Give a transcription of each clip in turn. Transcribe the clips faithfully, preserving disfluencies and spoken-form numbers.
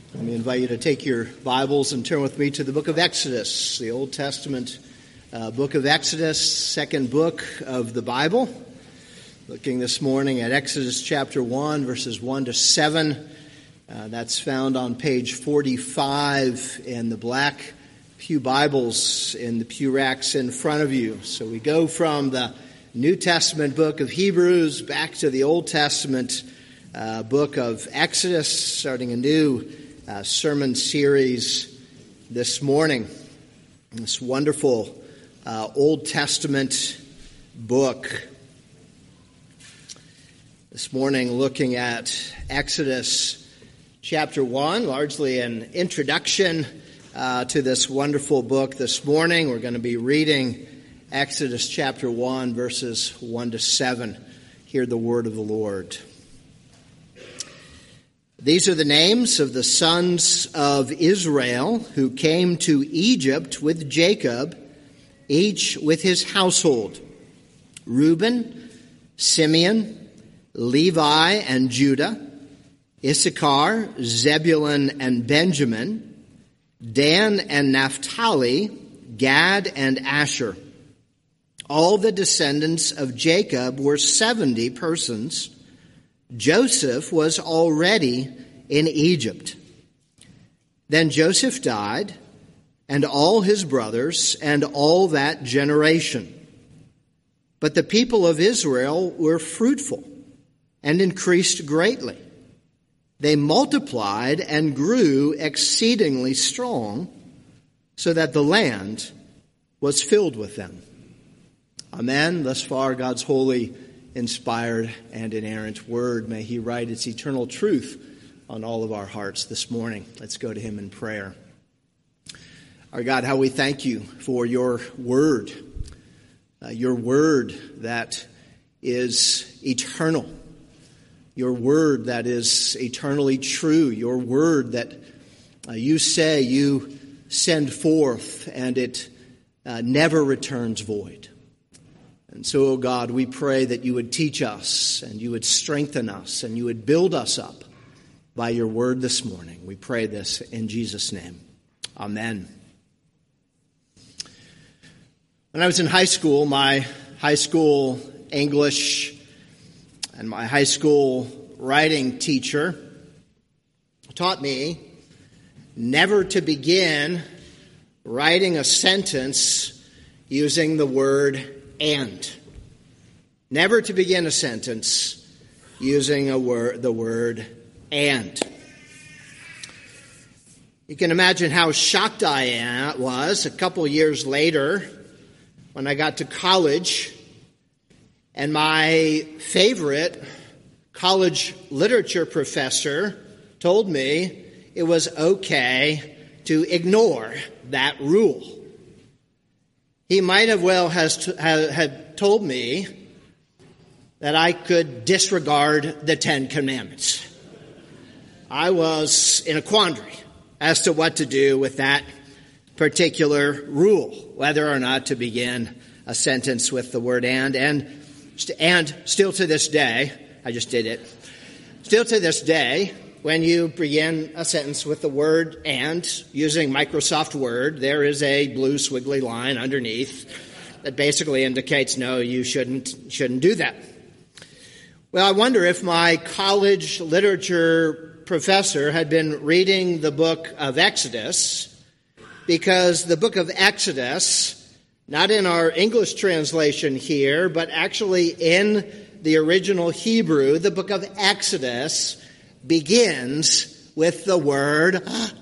Let me invite you to take your Bibles and turn with me to the book of Exodus, the Old Testament uh, book of Exodus, second book of the Bible. Looking this morning at Exodus chapter one, verses one to seven. Uh, that's found on page forty-five in the black pew Bibles in the pew racks in front of you. So we go from the New Testament book of Hebrews back to the Old Testament uh, book of Exodus, starting a new uh, sermon series this morning. This wonderful uh, Old Testament book. This morning looking at Exodus chapter one, largely an introduction uh, to this wonderful book. This morning we're going to be reading Exodus chapter one, verses one to seven. Hear the word of the Lord. These are the names of the sons of Israel who came to Egypt with Jacob, each with his household: Reuben, Simeon, Levi and Judah, Issachar, Zebulun and Benjamin, Dan and Naphtali, Gad and Asher. All the descendants of Jacob were seventy persons. Joseph was already in Egypt. Then Joseph died, and all his brothers, and all that generation. But the people of Israel were fruitful and increased greatly. They multiplied and grew exceedingly strong, so that the land was filled with them. Amen. Thus far, God's holy, inspired, and inerrant word. May he write its eternal truth on all of our hearts this morning. Let's go to him in prayer. Our God, how we thank you for your word, uh, your word that is eternal, your word that is eternally true, your word that uh, you say you send forth and it uh, never returns void. And so, O God, we pray that you would teach us and you would strengthen us and you would build us up by your word this morning. We pray this in Jesus' name. Amen. When I was in high school, my high school English and my high school writing teacher taught me never to begin writing a sentence using the word and. Never to begin a sentence using a word, the word and. You can imagine how shocked I was a couple years later when I got to college and my favorite college literature professor told me it was okay to ignore that rule. He might have well has to, ha, had told me that I could disregard the Ten Commandments. I was in a quandary as to what to do with that particular rule, whether or not to begin a sentence with the word and. And, and still to this day, I just did it, still to this day, when you begin a sentence with the word and using Microsoft Word, there is a blue squiggly line underneath that basically indicates, no, you shouldn't shouldn't do that. Well, I wonder if my college literature professor had been reading the book of Exodus, because the book of Exodus, not in our English translation here, but actually in the original Hebrew, the book of Exodus begins with the word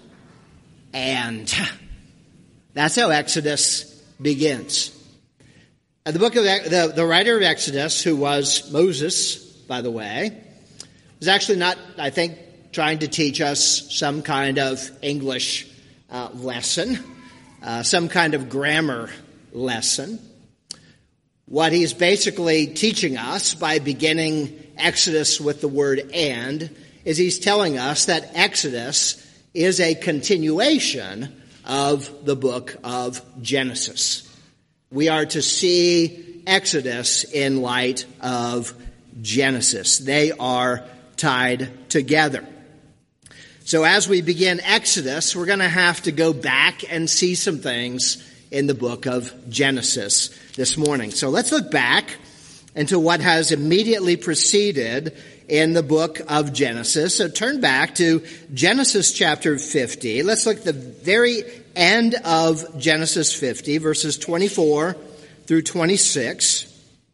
and. That's how Exodus begins. And the book of the, the writer of Exodus, who was Moses, by the way, was actually not, I think, trying to teach us some kind of English uh, lesson, uh, some kind of grammar lesson. What he's basically teaching us by beginning Exodus with the word and is he's telling us that Exodus is a continuation of the book of Genesis. We are to see Exodus in light of Genesis. They are tied together. So as we begin Exodus, we're going to have to go back and see some things in the book of Genesis this morning. So let's look back into what has immediately preceded in the book of Genesis. So turn back to Genesis chapter fifty. Let's look at the very end of Genesis fifty, verses twenty-four through twenty-six.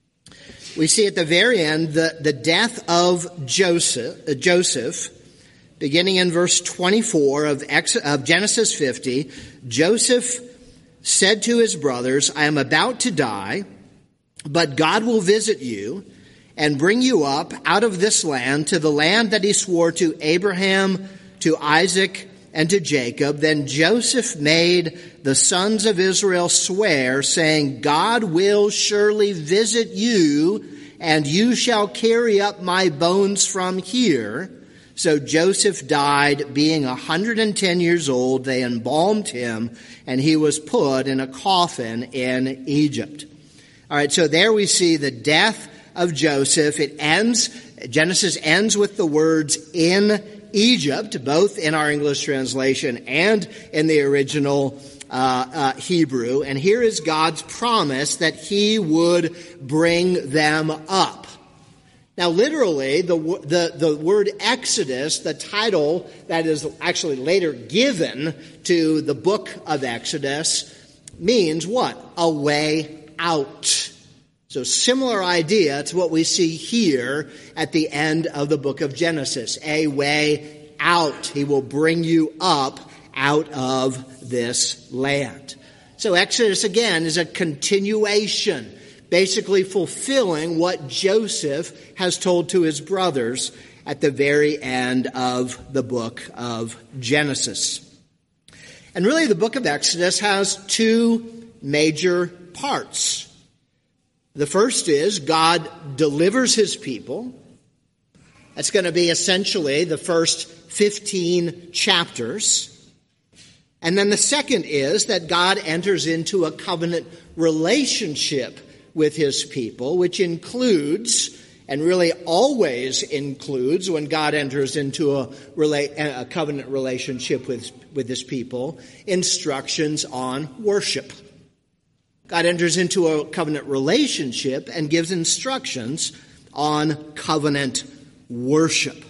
We see at the very end the, the death of Joseph, uh, Joseph, beginning in verse twenty-four of, Ex- of Genesis fifty. Joseph said to his brothers, I am about to die, but God will visit you and bring you up out of this land to the land that he swore to Abraham, to Isaac, and to Jacob. Then Joseph made the sons of Israel swear, saying, God will surely visit you, and you shall carry up my bones from here. So Joseph died, being a hundred and ten years old. They embalmed him, and he was put in a coffin in Egypt. All right, so there we see the death of Joseph. It ends, Genesis ends with the words in Egypt, both in our English translation and in the original uh, uh, Hebrew. And here is God's promise that he would bring them up. Now, literally, the, the, the word Exodus, the title that is actually later given to the book of Exodus, means what? A way out. So similar idea to what we see here at the end of the book of Genesis. A way out. He will bring you up out of this land. So Exodus, again, is a continuation, basically fulfilling what Joseph has told to his brothers at the very end of the book of Genesis. And really, the book of Exodus has two major parts. The first is God delivers his people. That's going to be essentially the first fifteen chapters. And then the second is that God enters into a covenant relationship with his people, which includes, and really always includes, when God enters into a, rela- a covenant relationship with, with his people, instructions on worship. God enters into a covenant relationship and gives instructions on covenant worship.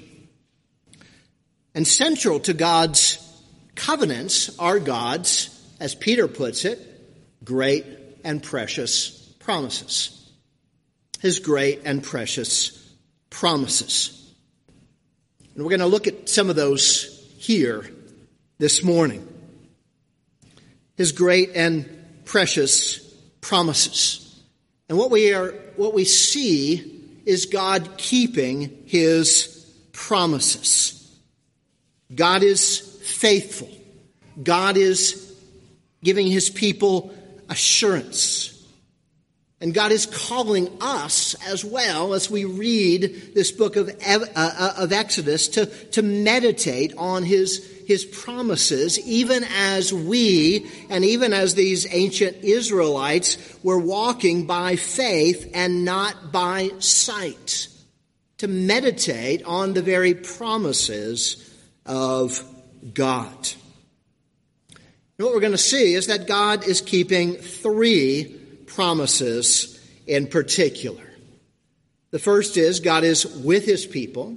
And central to God's covenants are God's, as Peter puts it, great and precious promises. His great and precious promises. And we're going to look at some of those here this morning. His great and precious promises. And what we are, what we see is God keeping his promises. God is faithful. God is giving his people assurance. And God is calling us as well, as we read this book of, uh, of Exodus, to, to meditate on his, his promises, even as we, and even as these ancient Israelites, were walking by faith and not by sight. To meditate on the very promises of God. And what we're going to see is that God is keeping three promises in particular. The first is God is with his people.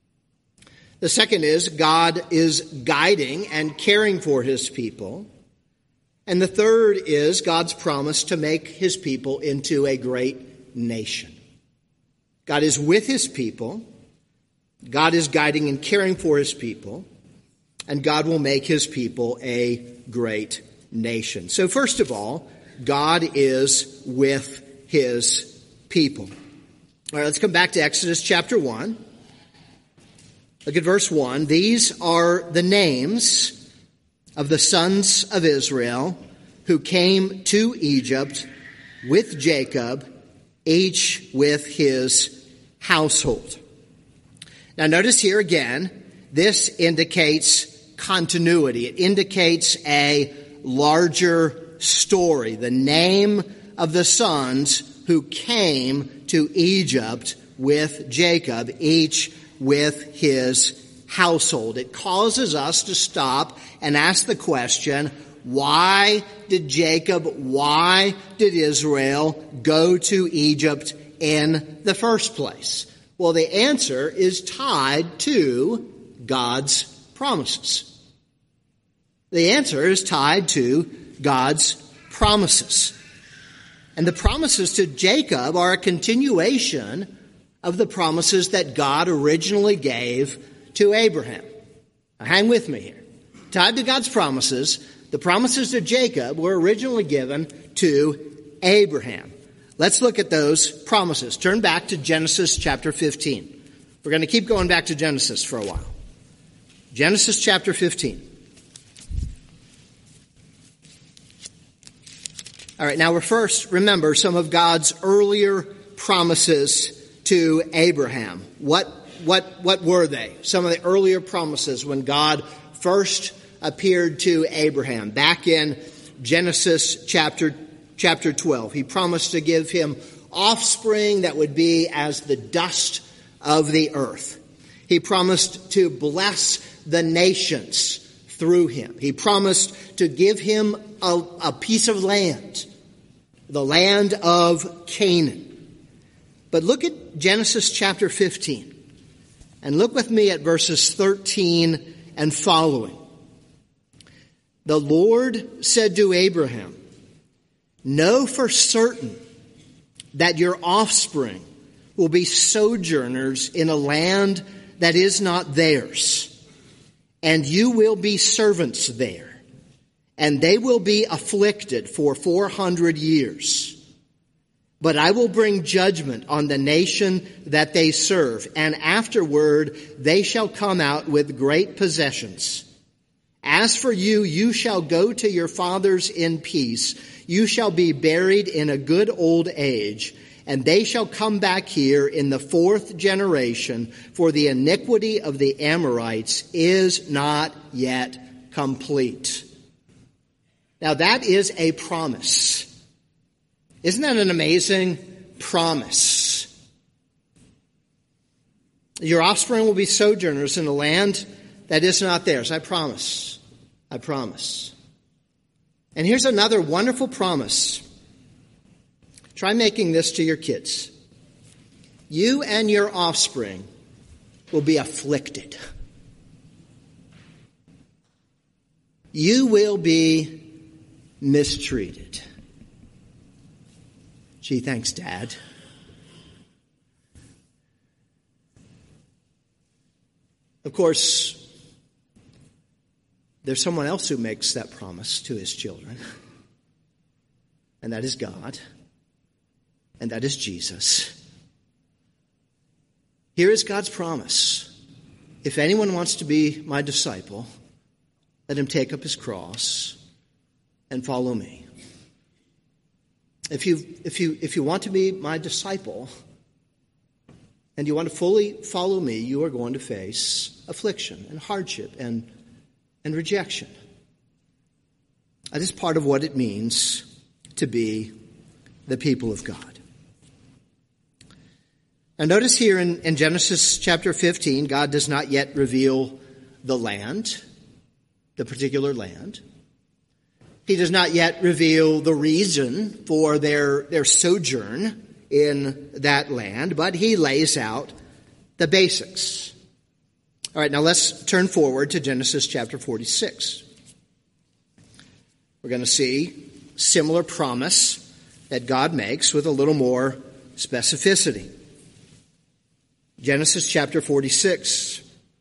The second is God is guiding and caring for his people. And the third is God's promise to make his people into a great nation. God is with his people. God is guiding and caring for his people. And God will make his people a great nation. So first of all, God is with his people. All right, let's come back to Exodus chapter one. Look at verse one. These are the names of the sons of Israel who came to Egypt with Jacob, each with his household. Now notice here again, this indicates continuity. It indicates a larger story. The name of the sons who came to Egypt with Jacob, each with his household. It causes us to stop and ask the question, why did Jacob, why did Israel go to Egypt in the first place? Well, the answer is tied to God's promises. The answer is tied to God's promises. And the promises to Jacob are a continuation of the promises that God originally gave to Abraham. Now, hang with me here. Tied to God's promises, the promises to Jacob were originally given to Abraham. Let's look at those promises. Turn back to Genesis chapter fifteen. We're going to keep going back to Genesis for a while. Genesis chapter fifteen. All right, now we're first, remember some of God's earlier promises to Abraham. What, what, what were they? Some of the earlier promises when God first appeared to Abraham. Back in Genesis chapter, chapter twelve, he promised to give him offspring that would be as the dust of the earth. He promised to bless the nations through him. He promised to give him a, a piece of land, the land of Canaan. But look at Genesis chapter fifteen, and look with me at verses thirteen and following. The Lord said to Abraham, "Know for certain that your offspring will be sojourners in a land that is not theirs, and you will be servants there, and they will be afflicted for four hundred years. But I will bring judgment on the nation that they serve, and afterward they shall come out with great possessions. As for you, you shall go to your fathers in peace. You shall be buried in a good old age, and they shall come back here in the fourth generation, for the iniquity of the Amorites is not yet complete." Now that is a promise. Isn't that an amazing promise? Your offspring will be sojourners in a land that is not theirs. I promise. I promise. And here's another wonderful promise. Try making this to your kids. You and your offspring will be afflicted. You will be mistreated. Gee, thanks, Dad. Of course, there's someone else who makes that promise to his children, and that is God, and that is Jesus. Here is God's promise. If anyone wants to be my disciple, let him take up his cross and follow me. If you, if you, if you want to be my disciple and you want to fully follow me, you are going to face affliction and hardship and, and rejection. That is part of what it means to be the people of God. And notice here in, in Genesis chapter fifteen, God does not yet reveal the land, the particular land. He does not yet reveal the reason for their, their sojourn in that land, but he lays out the basics. All right, now let's turn forward to Genesis chapter forty-six. We're going to see similar promise that God makes with a little more specificity. Genesis chapter forty-six.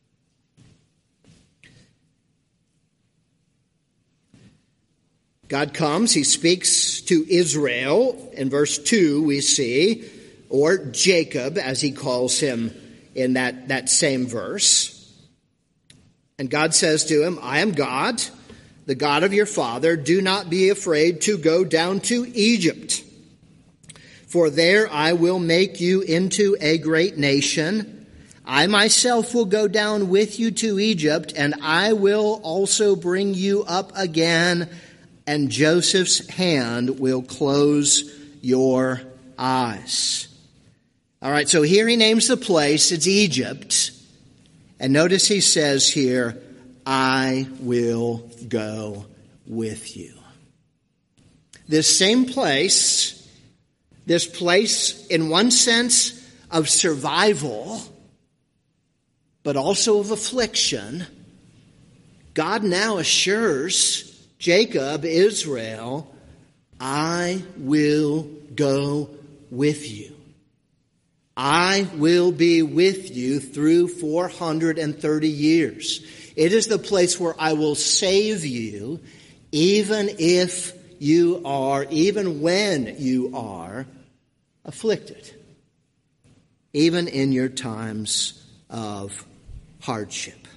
God comes, he speaks to Israel. In verse two we see, or Jacob as he calls him in that, that same verse. And God says to him, "I am God, the God of your father. Do not be afraid to go down to Egypt. For there I will make you into a great nation. I myself will go down with you to Egypt, and I will also bring you up again, and Joseph's hand will close your eyes." All right, so here he names the place. It's Egypt. And notice he says here, I will go with you. This same place, this place in one sense of survival, but also of affliction, God now assures Jacob, Israel, I will go with you. I will be with you through four hundred thirty years. It is the place where I will save you, even if you are, even when you are afflicted, even in your times of hardship.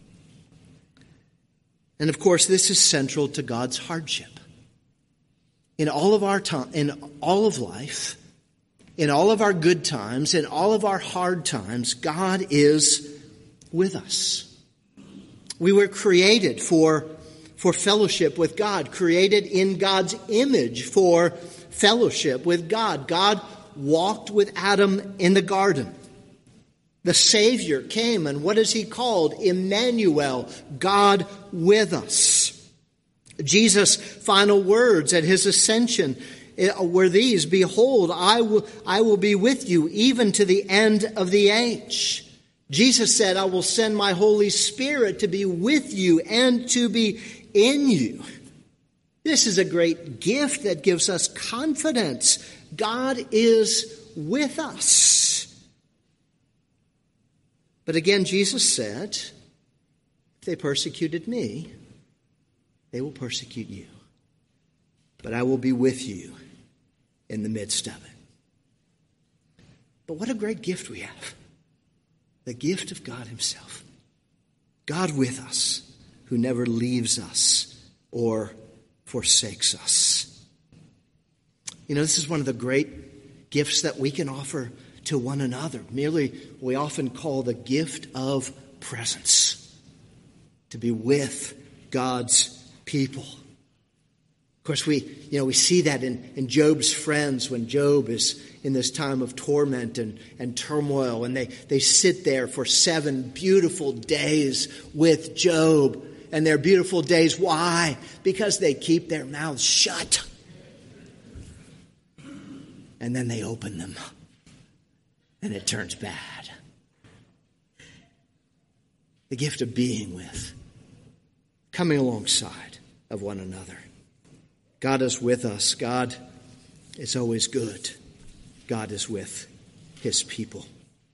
And of course, this is central to God's hardship. In all of our time, in all of life, in all of our good times, in all of our hard times, God is with us. We were created for, for fellowship with God, created in God's image for fellowship with God. God walked with Adam in the garden. The Savior came, and what is he called? Emmanuel, God with us. Jesus' final words at his ascension were these, behold, I will, I will be with you even to the end of the age. Jesus said, I will send my Holy Spirit to be with you and to be in you. This is a great gift that gives us confidence. God is with us. But again, Jesus said, if they persecuted me, they will persecute you. But I will be with you in the midst of it. But what a great gift we have. The gift of God himself. God with us, who never leaves us or forsakes us. You know, this is one of the great gifts that we can offer to one another. Merely, we often call the gift of presence. To be with God's people. Of course, we, you know, we see that in, in Job's friends when Job is in this time of torment and, and turmoil. And they, they sit there for seven beautiful days with Job. And they're beautiful days. Why? Because they keep their mouths shut. And then they open them. And it turns bad. The gift of being with. Coming alongside of one another. God is with us. God is always good. God is with his people.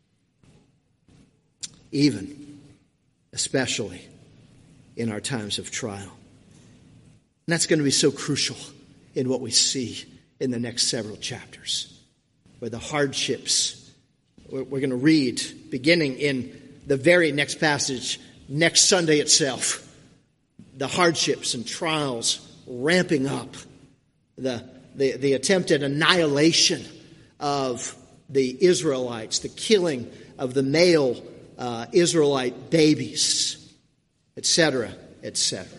Even, especially, in our times of trial. And that's going to be so crucial in what we see in the next several chapters. Where the hardships, we're going to read, beginning in the very next passage, next Sunday itself. The hardships and trials ramping up, the, the, the attempted annihilation of the Israelites, the killing of the male uh, Israelite babies, et cetera, et cetera.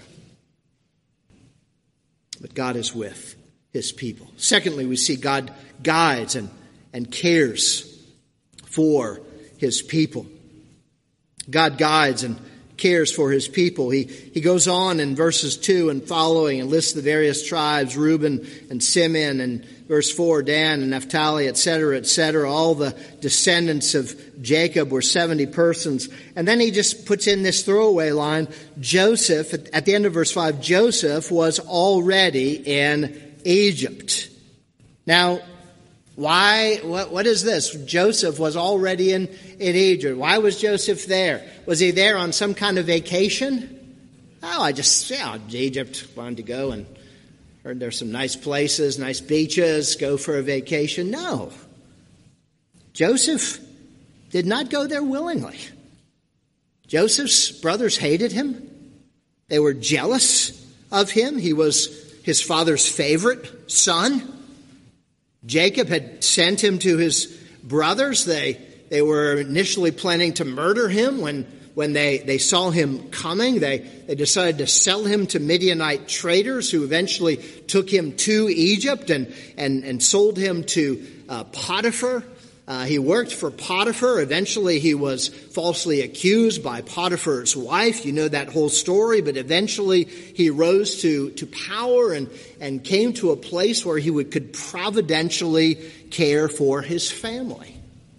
But God is with his people. Secondly, we see God guides and, and cares for his people. God guides and cares for his people. He, he goes on in verses two and following and lists the various tribes, Reuben and Simeon, and verse four, Dan and Naphtali, et cetera, et cetera. All the descendants of Jacob were seventy persons. And then he just puts in this throwaway line, Joseph, at, at the end of verse five, Joseph was already in Egypt. Now, why, what, what is this? Joseph was already in, in Egypt. Why was Joseph there? Was he there on some kind of vacation? Oh, I just, yeah, Egypt, wanted to go and heard there's some nice places, nice beaches, go for a vacation. No. Joseph did not go there willingly. Joseph's brothers hated him. They were jealous of him. He was his father's favorite son. Jacob had sent him to his brothers. They they were initially planning to murder him when, when they, they saw him coming. They, they decided to sell him to Midianite traders who eventually took him to Egypt and, and, and sold him to uh, Potiphar, uh, Uh, he worked for Potiphar. Eventually he was falsely accused by Potiphar's wife. You know that whole story. But eventually he rose to, to power and, and came to a place where he would, could providentially care for his family.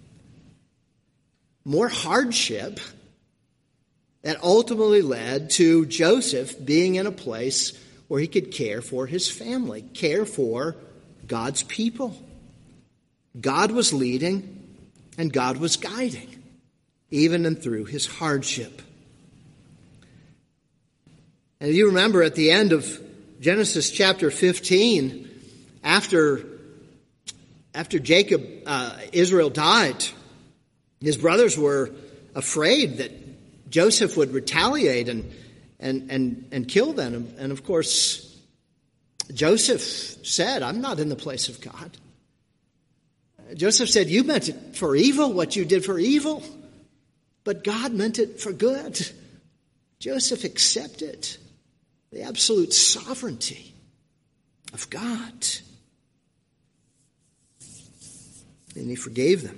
More hardship that ultimately led to Joseph being in a place where he could care for his family, care for God's people. God was leading and God was guiding, even and through his hardship. And you remember at the end of Genesis chapter fifteen, after, after Jacob, uh, Israel died, his brothers were afraid that Joseph would retaliate and and and, and kill them. And of course, Joseph said, I'm not in the place of God. Joseph said, you meant it for evil, what you did for evil, but God meant it for good. Joseph accepted the absolute sovereignty of God. And he forgave them.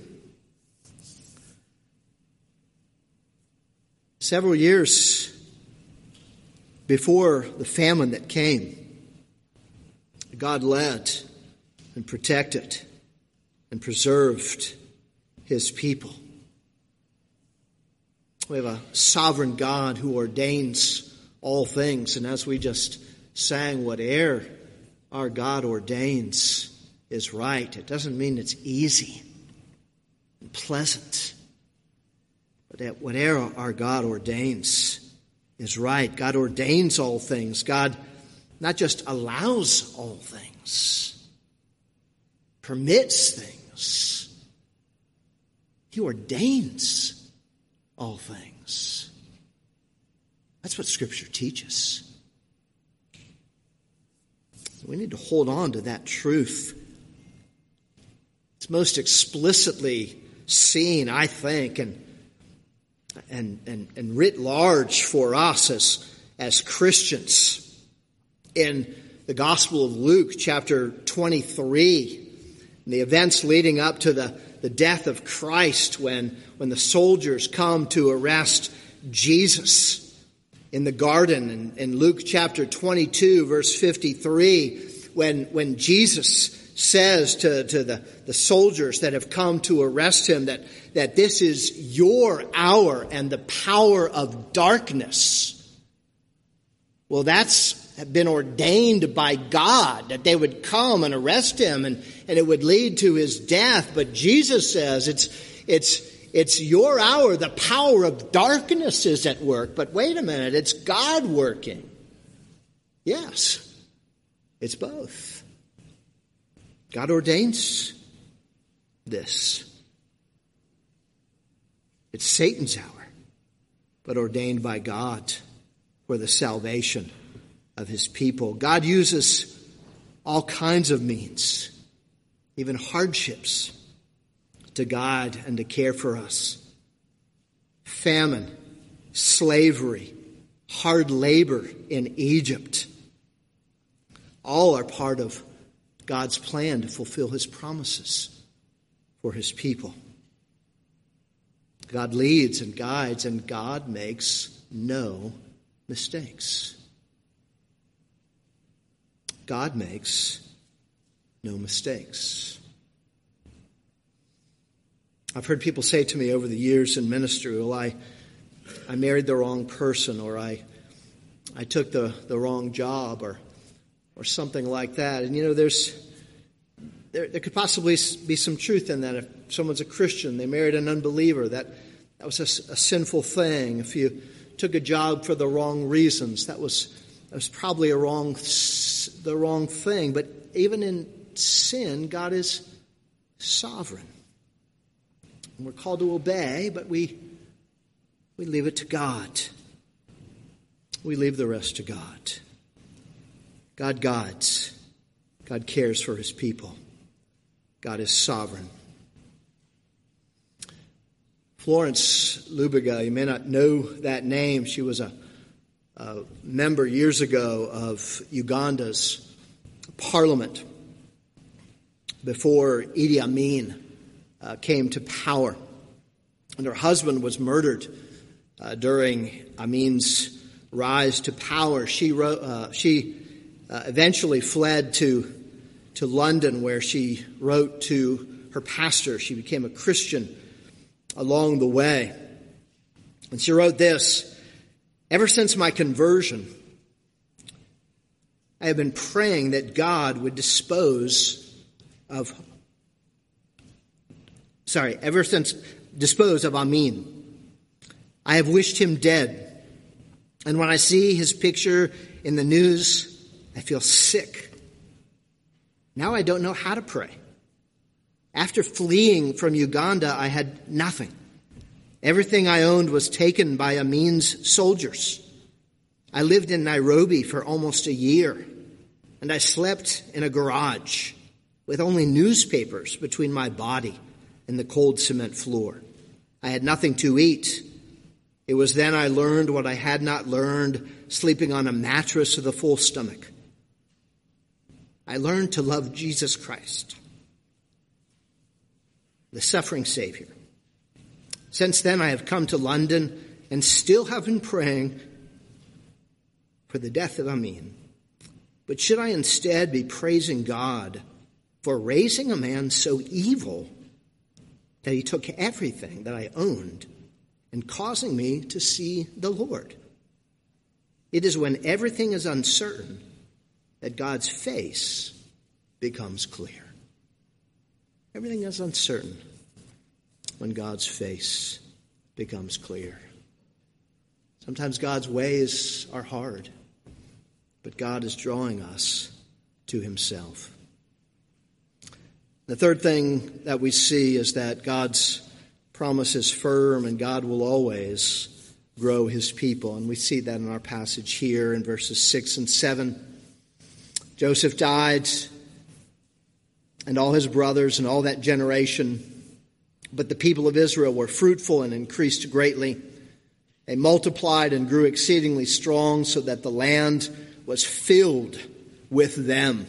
Several years before the famine that came, God led and protected and preserved his people. We have a sovereign God who ordains all things. And as we just sang, whatever our God ordains is right. It doesn't mean it's easy and pleasant. But whatever our God ordains is right. God ordains all things. God not just allows all things, permits things. He ordains all things. That's what Scripture teaches. We need to hold on to that truth. It's most explicitly seen, I think, and and and, and writ large for us as, as Christians in the Gospel of Luke, chapter twenty-three. The events leading up to the, the death of Christ when, when the soldiers come to arrest Jesus in the garden. In, in Luke chapter twenty-two, verse fifty-three, when, when Jesus says to, to the, the soldiers that have come to arrest him that, that this is your hour and the power of darkness. Well, that's been ordained by God, that they would come and arrest him and, and it would lead to his death. But Jesus says it's, it's, it's your hour. The power of darkness is at work. But wait a minute, it's God working. Yes, it's both. God ordains this. It's Satan's hour, but ordained by God for the salvation of his people. God uses all kinds of means, even hardships, to guide and to care for us. Famine, slavery, hard labor in Egypt, all are part of God's plan to fulfill his promises for his people. God leads and guides, and God makes no mistakes. God makes no mistakes. I've heard people say to me over the years in ministry, well, I, I married the wrong person, or I, I took the, the wrong job, or, or something like that. And you know, there's, there, there could possibly be some truth in that. If someone's a Christian, they married an unbeliever, that, that was a, a sinful thing. If you took a job for the wrong reasons, that was, that was probably a wrong the wrong thing. But even in sin, God is sovereign. And we're called to obey, but we we leave it to God. We leave the rest to God. God guides. God cares for his people. God is sovereign. Florence Lubiga, you may not know that name. She was a a member years ago of Uganda's parliament before Idi Amin uh, came to power. And her husband was murdered uh, during Amin's rise to power. She wrote, uh, she uh, eventually fled to to London, where she wrote to her pastor. She became a Christian along the way. And she wrote this: "Ever since my conversion, I have been praying that God would dispose of, sorry, ever since, dispose of Amin. I have wished him dead. And when I see his picture in the news, I feel sick. Now I don't know how to pray. After fleeing from Uganda, I had nothing. Everything I owned was taken by Amin's soldiers. I lived in Nairobi for almost a year, and I slept in a garage with only newspapers between my body and the cold cement floor. I had nothing to eat. It was then I learned what I had not learned, sleeping on a mattress with a full stomach. I learned to love Jesus Christ, the suffering Savior. Since then, I have come to London and still have been praying for the death of Amin. But should I instead be praising God for raising a man so evil that he took everything that I owned and causing me to see the Lord? It is when everything is uncertain that God's face becomes clear. Everything is uncertain when God's face becomes clear. Sometimes God's ways are hard, but God is drawing us to himself. The third thing that we see is that God's promise is firm, and God will always grow his people. And we see that in our passage here in verses six and seven. Joseph died, and all his brothers and all that generation. But the people of Israel were fruitful and increased greatly. They multiplied and grew exceedingly strong, so that the land was filled with them.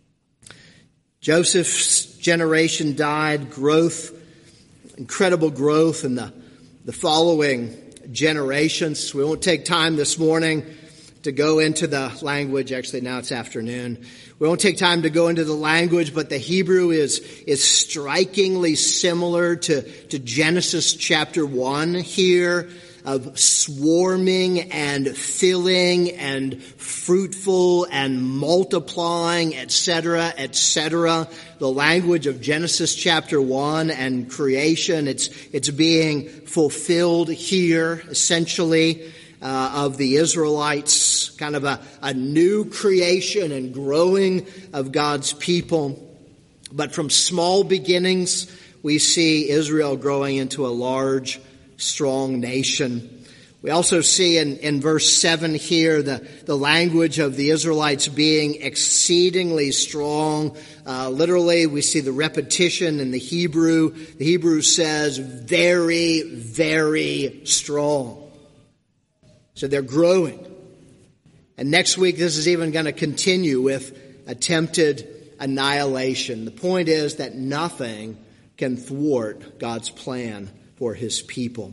Joseph's generation died. Growth, incredible growth in the, the following generations. We won't take time this morning to go into the language. Actually, now it's afternoon. We won't take time to go into the language, but the Hebrew is, is strikingly similar to, to Genesis chapter one here, of swarming and filling and fruitful and multiplying, et cetera, et cetera. The language of Genesis chapter one and creation, it's, it's being fulfilled here, essentially. Uh, of the Israelites, kind of a, a new creation and growing of God's people. But from small beginnings, we see Israel growing into a large, strong nation. We also see in, in verse seven here the, the language of the Israelites being exceedingly strong. Uh, literally, we see the repetition in the Hebrew. The Hebrew says, very, very strong. So they're growing. And next week, this is even going to continue with attempted annihilation. The point is that nothing can thwart God's plan for his people.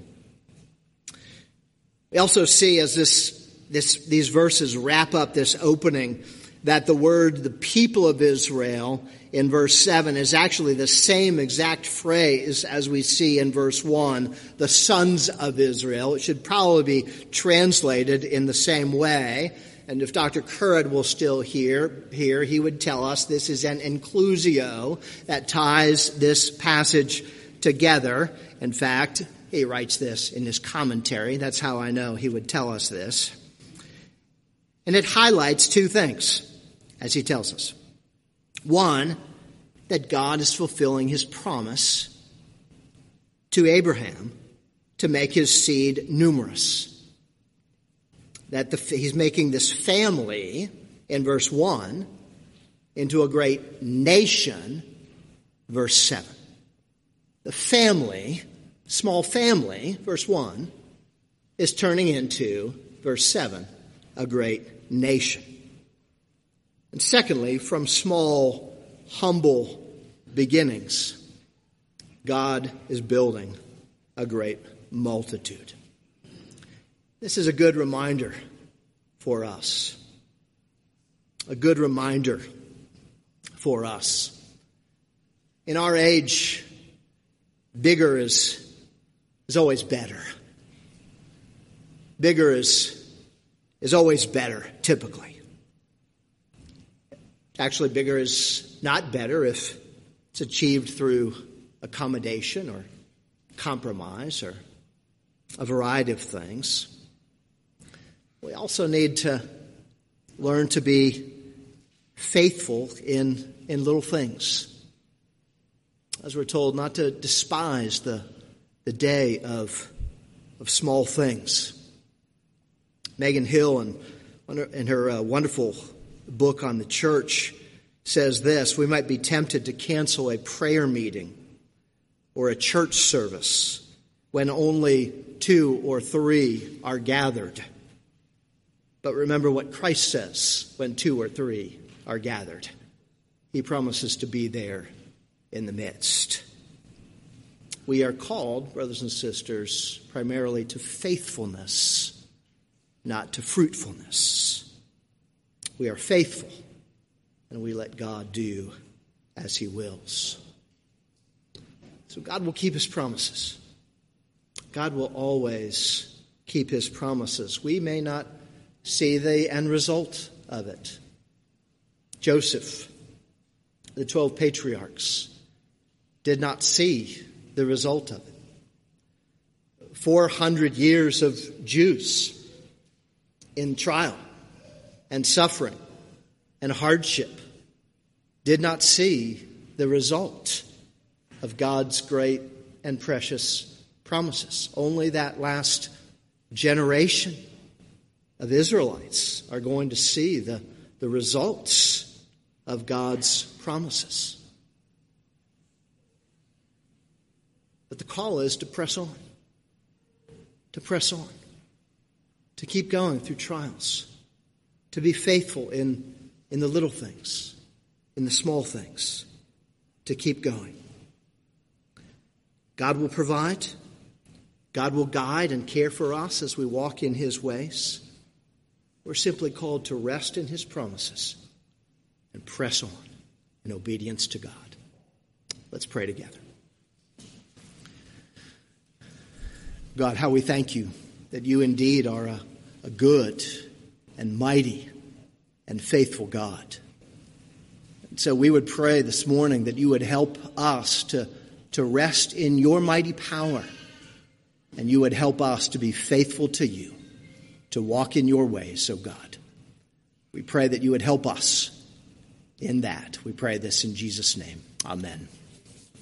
We also see as this, this, these verses wrap up this opening that the word, the people of Israel, in verse seven is actually the same exact phrase as we see in verse one, the sons of Israel. It should probably be translated in the same way. And if Doctor Currid will still hear, here, he would tell us this is an inclusio that ties this passage together. In fact, he writes this in his commentary. That's how I know he would tell us this. And it highlights two things, as he tells us. One, that God is fulfilling his promise to Abraham to make his seed numerous. That the, he's making this family, in verse one, into a great nation, verse seven. The family, small family, verse one, is turning into, verse seven, a great nation. And secondly, from small, humble beginnings, God is building a great multitude. This is a good reminder for us. A good reminder for us. In our age, bigger is, is always better. Bigger is, is always better, typically. Actually, bigger is not better if it's achieved through accommodation or compromise or a variety of things. We also need to learn to be faithful in, in little things. As we're told, not to despise the, the day of, of small things. Megan Hill, in, in her uh, wonderful book on the church, says this: we might be tempted to cancel a prayer meeting or a church service when only two or three are gathered. But remember what Christ says when two or three are gathered. He promises to be there in the midst. We are called, brothers and sisters, primarily to faithfulness, not to fruitfulness. We are faithful, and we let God do as He wills. So God will keep His promises. God will always keep His promises. We may not see the end result of it. Joseph, the twelve patriarchs, did not see the result of it. Four hundred years of Jews in trial and suffering and hardship did not see the result of God's great and precious promises. Only that last generation of Israelites are going to see the, the results of God's promises. But the call is to press on, to press on, to keep going through trials, to be faithful in, in the little things, in the small things, to keep going. God will provide. God will guide and care for us as we walk in His ways. We're simply called to rest in His promises and press on in obedience to God. Let's pray together. God, how we thank You that You indeed are a, a good and mighty and faithful God. And so we would pray this morning that You would help us to, to rest in Your mighty power, and You would help us to be faithful to You, to walk in Your ways, O God. We pray that You would help us in that. We pray this in Jesus' name. Amen.